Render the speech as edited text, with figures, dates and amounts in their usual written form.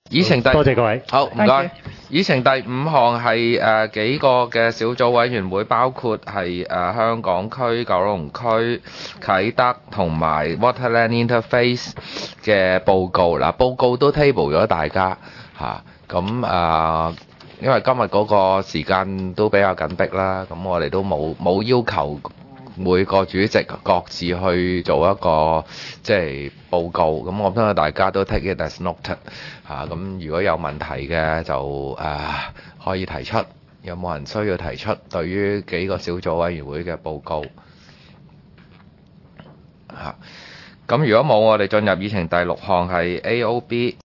議程第多謝各位。 好，唔該。議程第5項係幾個嘅小組委員會，包括係香港區、九龍區、啟德同埋 Waterland Interface 嘅報告。嗱，報告都 table 咗大家嚇，咁因為今日嗰個時間都比較緊迫啦，咁我哋都冇要求每個主席各自去做一個即係報告，咁我相信大家都 take it as noted 嚇，咁如果有問題嘅就可以提出，有冇人需要提出對於幾個小組委員會嘅報告嚇？咁如果冇，我哋進入議程第6項係 AOB。